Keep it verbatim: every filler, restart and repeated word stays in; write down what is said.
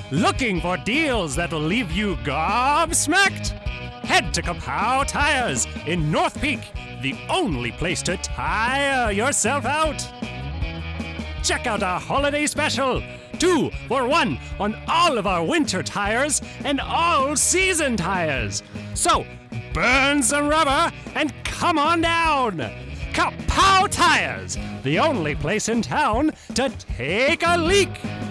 Looking for deals that'll leave you gobsmacked? Head to Kapow Tires in North Peak, the only place to tire yourself out. Check out our holiday special. Two for one on all of our winter tires and all season tires. So, burn some rubber and come on down. Kapow Tires, the only place in town to take a leak.